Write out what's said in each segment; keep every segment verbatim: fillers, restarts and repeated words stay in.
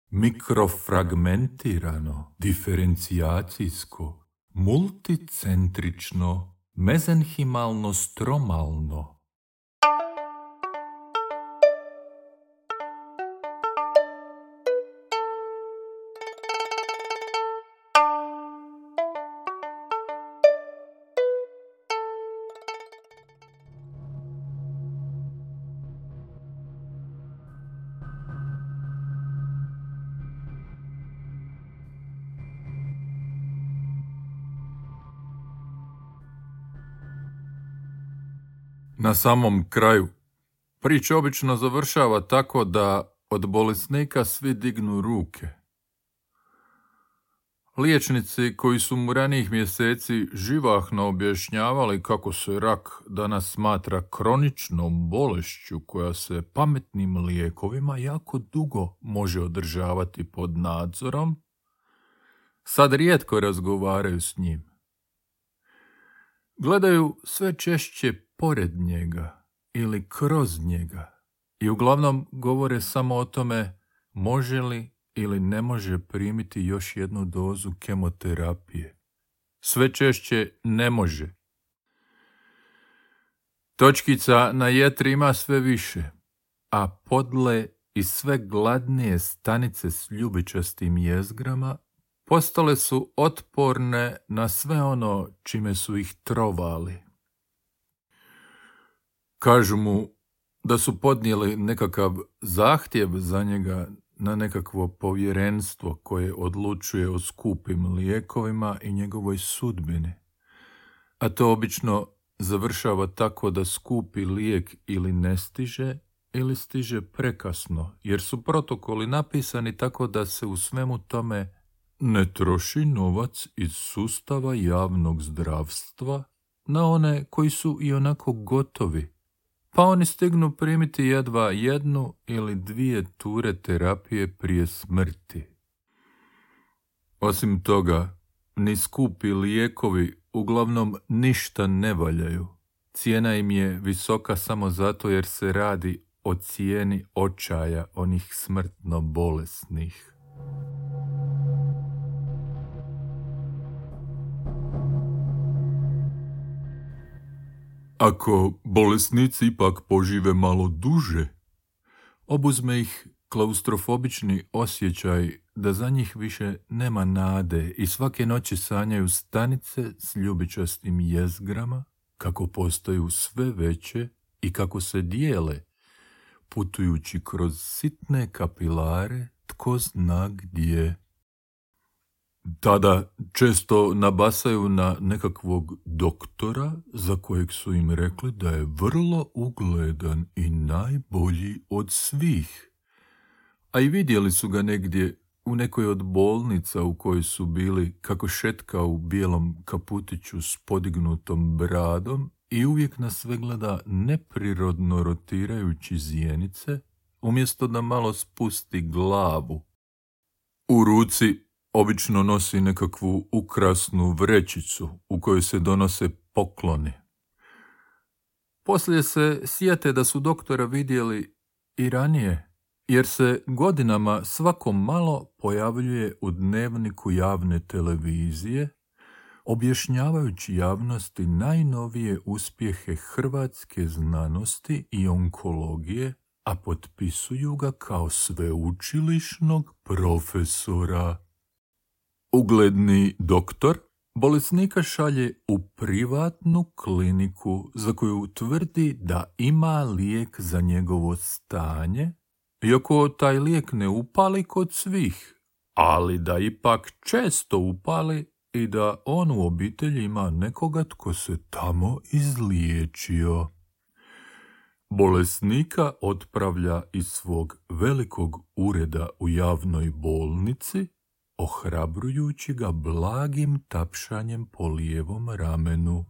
mikrofragmentirano, diferencijacijsko, multicentrično, mezenhimalno-stromalno. Na samom kraju, priča obično završava tako da od bolesnika svi dignu ruke. Liječnici koji su mu ranijih mjeseci živahno objašnjavali kako se rak danas smatra kroničnom bolešću koja se pametnim lijekovima jako dugo može održavati pod nadzorom, sad rijetko razgovaraju s njim. Gledaju sve češće pored njega ili kroz njega i uglavnom govore samo o tome može li ili ne može primiti još jednu dozu kemoterapije. Sve češće ne može. Točkica na jetri ima sve više, a podle i sve gladnije stanice s ljubičastim jezgrama postale su otporne na sve ono čime su ih trovali. Kažu mu da su podnijeli nekakav zahtjev za njega na nekakvo povjerenstvo koje odlučuje o skupim lijekovima i njegovoj sudbini. A to obično završava tako da skupi lijek ili ne stiže ili stiže prekasno, jer su protokoli napisani tako da se u svemu tome ne troši novac iz sustava javnog zdravstva na one koji su i onako gotovi, pa oni stignu primiti jedva jednu ili dvije ture terapije prije smrti. Osim toga, ni skupi lijekovi uglavnom ništa ne valjaju. Cijena im je visoka samo zato jer se radi o cijeni očaja onih smrtno bolesnih. Ako bolesnici ipak požive malo duže, obuzme ih klaustrofobični osjećaj da za njih više nema nade i svake noći sanjaju stanice s ljubičastim jezgrama, kako postaju sve veće i kako se dijele, putujući kroz sitne kapilare tko zna gdje. Tada često nabasaju na nekakvog doktora za kojeg su im rekli da je vrlo ugledan i najbolji od svih. A i vidjeli su ga negdje u nekoj od bolnica u kojoj su bili kako šetka u bijelom kaputiću s podignutom bradom i uvijek na sve gleda neprirodno rotirajući zjenice, umjesto da malo spusti glavu. U ruci obično nosi nekakvu ukrasnu vrećicu u kojoj se donose pokloni. Poslije se sjete da su doktora vidjeli i ranije, jer se godinama svako malo pojavljuje u dnevniku javne televizije, objašnjavajući javnosti najnovije uspjehe hrvatske znanosti i onkologije, a potpisuju ga kao sveučilišnog profesora. Ugledni doktor bolesnika šalje u privatnu kliniku za koju tvrdi da ima lijek za njegovo stanje, iako taj lijek ne upali kod svih, ali da ipak često upali i da on u obitelji ima nekoga tko se tamo izliječio. Bolesnika otpravlja iz svog velikog ureda u javnoj bolnici, ohrabrujući ga blagim tapšanjem po lijevom ramenu.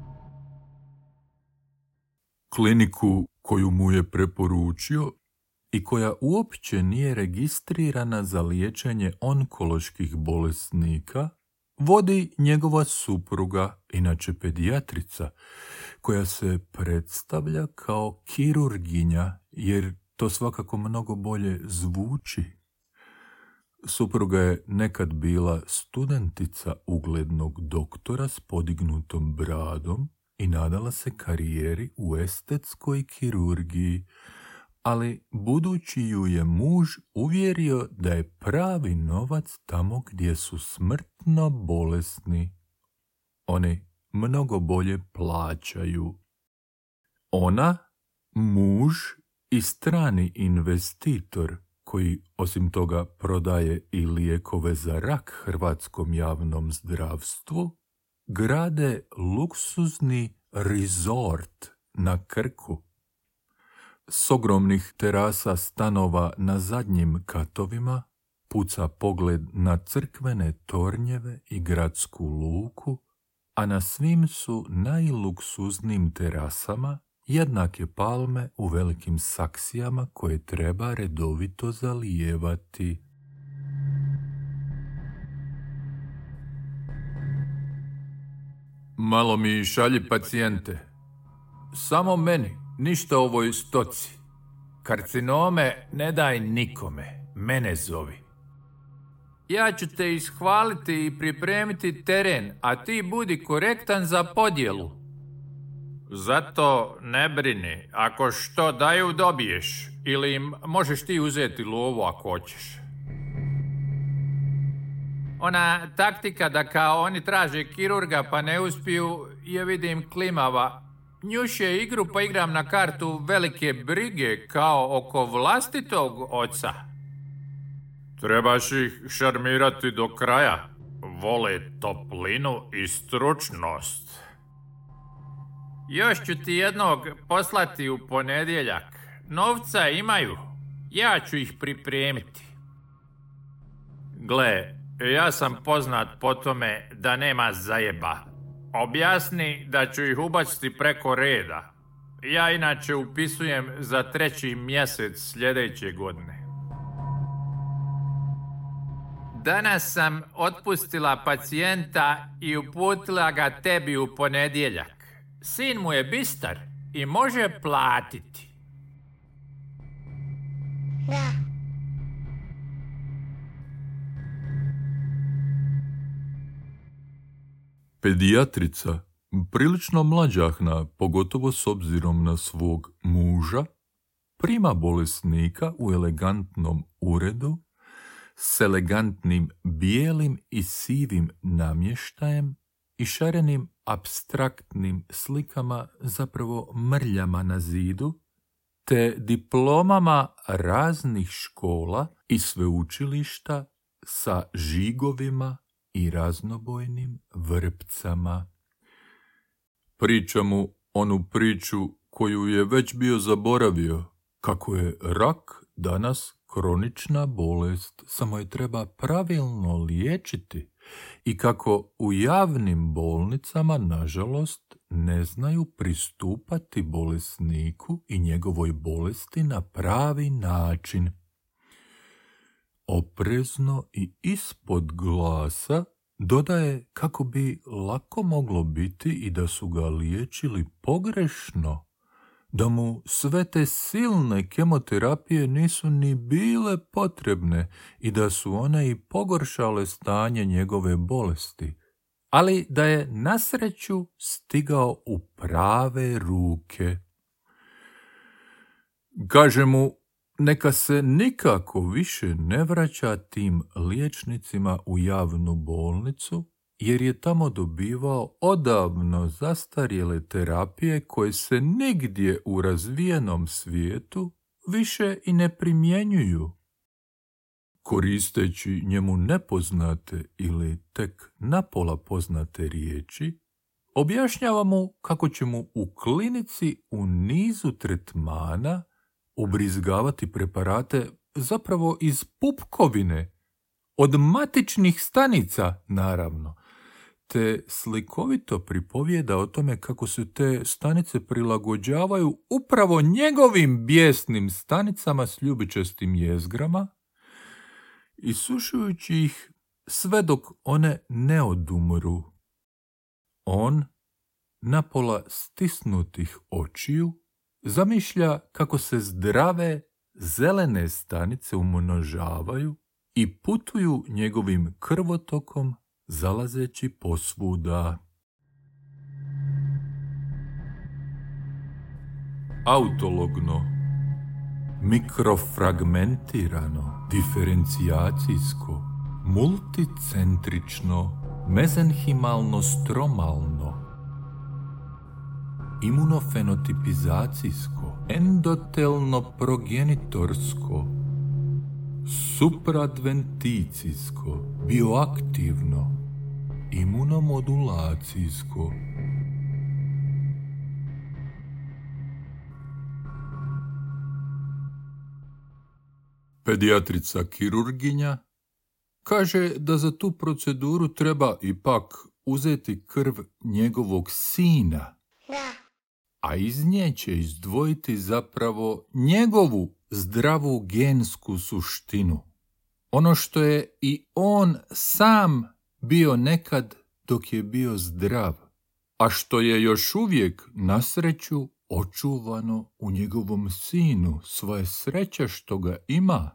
Kliniku koju mu je preporučio i koja uopće nije registrirana za liječenje onkoloških bolesnika, vodi njegova supruga, inače pedijatrica, koja se predstavlja kao kirurginja, jer to svakako mnogo bolje zvuči. Supruga je nekad bila studentica uglednog doktora s podignutom bradom i nadala se karijeri u estetskoj kirurgiji, ali budući ju je muž uvjerio da je pravi novac tamo gdje su smrtno bolesni. Oni mnogo bolje plaćaju. Ona, muž i strani investitor, koji osim toga prodaje i lijekove za rak hrvatskom javnom zdravstvu, grade luksuzni resort na Krku. S ogromnih terasa stanova na zadnjim katovima puca pogled na crkvene tornjeve i gradsku luku, a na svim su najluksuznijim terasama jednake palme u velikim saksijama koje treba redovito zalijevati. Malo mi šalji pacijente. Samo meni, ništa ovoj stoci. Karcinome ne daj nikome, mene zovi. Ja ću te ishvaliti i pripremiti teren, a ti budi korektan za podjelu. Zato ne brini, ako što daju dobiješ, ili im možeš ti uzeti lovu ako hoćeš. Ona taktika da kao oni traže kirurga pa ne uspiju je vidim klimava. Njuše igru pa igram na kartu velike brige kao oko vlastitog oca. Trebaš ih šarmirati do kraja. Vole toplinu i stručnost. Još ću ti jednog poslati u ponedjeljak. Novca imaju. Ja ću ih pripremiti. Gle, ja sam poznat po tome da nema zajeba. Objasni da ću ih ubaciti preko reda. Ja inače upisujem za treći mjesec sljedeće godine. Danas sam otpustila pacijenta i uputila ga tebi u ponedjeljak. Sin mu je bistar i može platiti. Pedijatrica, prilično mlađahna, pogotovo s obzirom na svog muža, prima bolesnika u elegantnom uredu s elegantnim bijelim i sivim namještajem i šarenim apstraktnim slikama, zapravo mrljama na zidu, te diplomama raznih škola i sveučilišta sa žigovima i raznobojnim vrpcama. Priča mu onu priču koju je već bio zaboravio, kako je rak danas kronična bolest, samo je treba pravilno liječiti, i kako u javnim bolnicama, nažalost, ne znaju pristupati bolesniku i njegovoj bolesti na pravi način. Oprezno i ispod glasa dodaje kako bi lako moglo biti i da su ga liječili pogrešno, da mu sve te silne kemoterapije nisu ni bile potrebne i da su one i pogoršale stanje njegove bolesti, ali da je na sreću stigao u prave ruke. Kaže mu neka se nikako više ne vraća tim liječnicima u javnu bolnicu, jer je tamo dobivao odavno zastarjele terapije koje se nigdje u razvijenom svijetu više i ne primjenjuju. Koristeći njemu nepoznate ili tek napola poznate riječi, objašnjava mu kako će mu u klinici u nizu tretmana ubrizgavati preparate zapravo iz pupkovine, od matičnih stanica, naravno, te slikovito pripovijeda o tome kako se te stanice prilagođavaju upravo njegovim bijesnim stanicama s ljubičastim jezgrama, isušujući ih sve dok one ne odumru. On, napola stisnutih očiju, zamišlja kako se zdrave zelene stanice umnožavaju i putuju njegovim krvotokom, zalazeći posvuda. Autologno, mikrofragmentirano, diferencijacijsko, multicentrično, mezenhimalno-stromalno, imunofenotipizacijsko, endotelno-progenitorsko, supradventicijsko, bioaktivno, imunomodulacijsko. Pedijatrica kirurginja kaže da za tu proceduru treba ipak uzeti krv njegovog sina, Da. a iz nje će izdvojiti zapravo njegovu zdravu gensku suštinu. Ono što je i on sam bio nekad dok je bio zdrav, a što je još uvijek na sreću očuvano u njegovom sinu, svoje sreće što ga ima.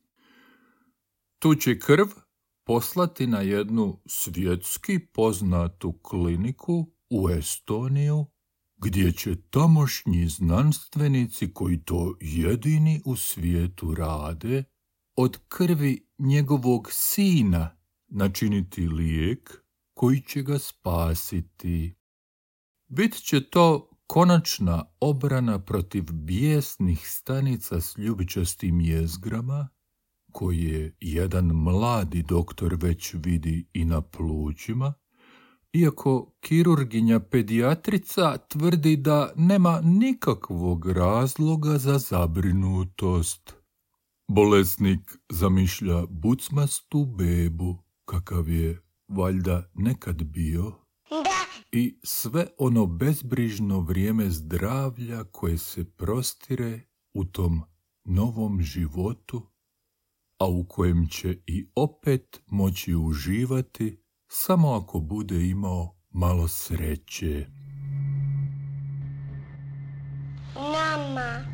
Tu će krv poslati na jednu svjetski poznatu kliniku u Estoniju, gdje će tamošnji znanstvenici koji to jedini u svijetu rade, od krvi njegovog sina načiniti lijek koji će ga spasiti. Bit će to konačna obrana protiv bijesnih stanica s ljubičastim jezgrama, koje jedan mladi doktor već vidi i na plućima, iako kirurginja pedijatrica tvrdi da nema nikakvog razloga za zabrinutost. Bolesnik zamišlja bucmastu bebu, kakav je valjda nekad bio, Da. i sve ono bezbrižno vrijeme zdravlja koje se prostire u tom novom životu, a u kojem će i opet moći uživati samo ako bude imao malo sreće. Mama.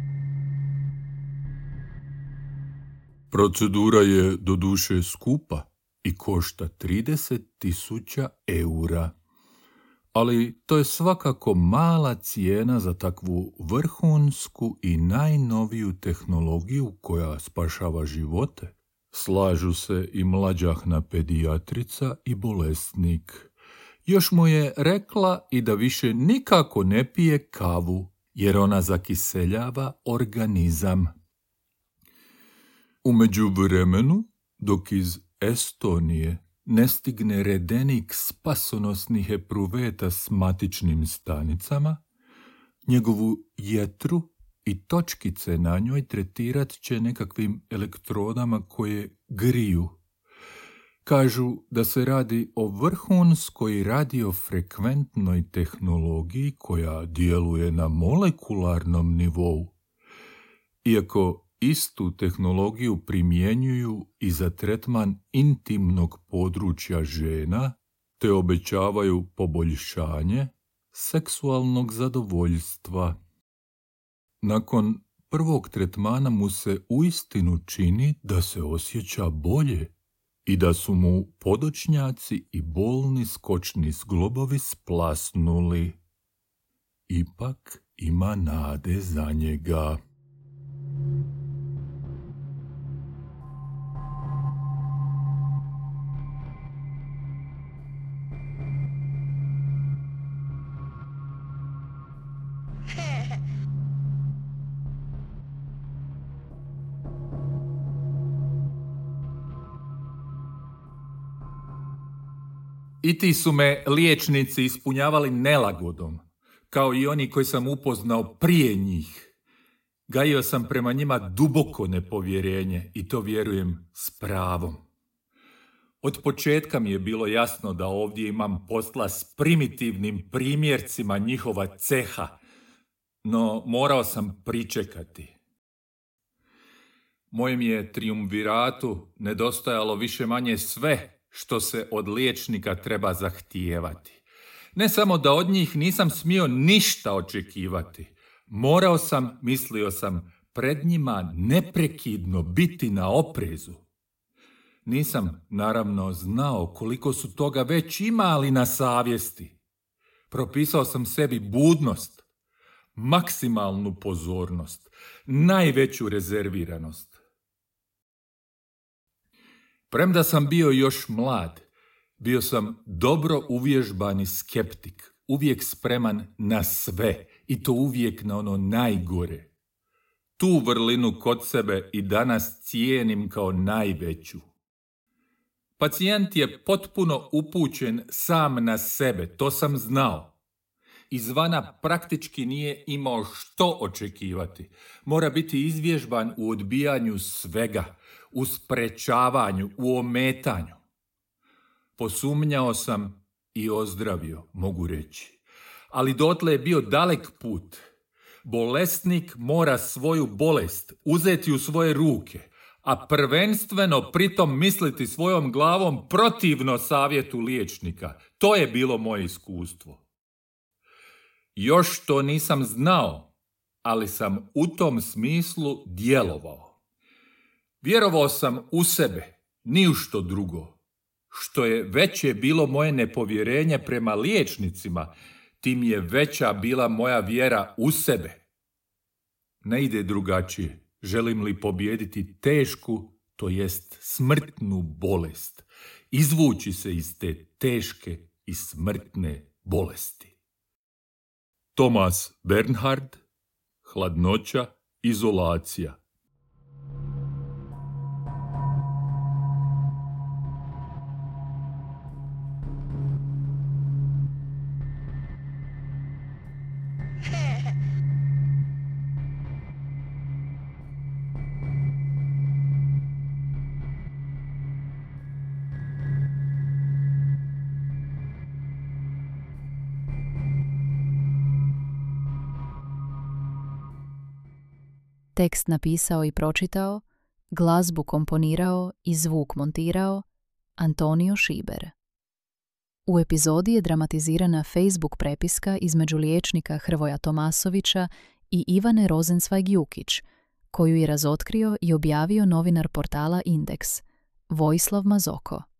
Procedura je doduše skupa i košta trideset tisuća eura. Ali to je svakako mala cijena za takvu vrhunsku i najnoviju tehnologiju koja spašava živote. Slažu se i mlađahna pedijatrica i bolesnik. Još mu je rekla i da više nikako ne pije kavu, jer ona zakiseljava organizam. U međuvremenu, dok iz Estonije ne stigne redenik spasonosnih epruveta s matičnim stanicama, njegovu jetru i točkice na njoj tretirat će nekakvim elektrodama koje griju. Kažu da se radi o vrhunskoj radiofrekventnoj tehnologiji koja djeluje na molekularnom nivou. Iako istu tehnologiju primjenjuju i za tretman intimnog područja žena, te obećavaju poboljšanje seksualnog zadovoljstva. Nakon prvog tretmana mu se uistinu čini da se osjeća bolje i da su mu podočnjaci i bolni skočni zglobovi splasnuli. Ipak ima nade za njega. I ti su me liječnici ispunjavali nelagodom, kao i oni koji sam upoznao prije njih. Gajio sam prema njima duboko nepovjerenje i to vjerujem s pravom. Od početka mi je bilo jasno da ovdje imam posla s primitivnim primjercima njihova ceha, no morao sam pričekati. Mojem je trijumviratu nedostajalo više manje sve što se od liječnika treba zahtijevati. Ne samo da od njih nisam smio ništa očekivati, morao sam, mislio sam, pred njima neprekidno biti na oprezu. Nisam, naravno, znao koliko su toga već imali na savjesti. Propisao sam sebi budnost, maksimalnu pozornost, najveću rezerviranost. Premda sam bio još mlad, bio sam dobro uvježbani skeptik, uvijek spreman na sve i to uvijek na ono najgore. Tu vrlinu kod sebe i danas cijenim kao najveću. Pacijent je potpuno upućen sam na sebe, to sam znao. Izvana praktički nije imao što očekivati. Mora biti izvježban u odbijanju svega, u sprečavanju, u ometanju. Posumnjao sam i ozdravio, mogu reći. Ali dotle je bio dalek put. Bolesnik mora svoju bolest uzeti u svoje ruke, a prvenstveno pritom misliti svojom glavom protivno savjetu liječnika. To je bilo moje iskustvo. Još to nisam znao, ali sam u tom smislu djelovao. Vjerovao sam u sebe, ni u što drugo. Što je veće bilo moje nepovjerenje prema liječnicima, tim je veća bila moja vjera u sebe. Ne ide drugačije. Želim li pobijediti tešku, to jest smrtnu bolest, izvući se iz te teške i smrtne bolesti. Thomas Bernhard, Hladnoća, izolacija. Tekst napisao i pročitao, glazbu komponirao i zvuk montirao Antonio Šiber. U epizodi je dramatizirana Facebook prepiska između liječnika Hrvoja Tomasovića i Ivane Rosenzweig-Jukić, koju je razotkrio i objavio novinar portala Indeks, Vojislav Mazoko.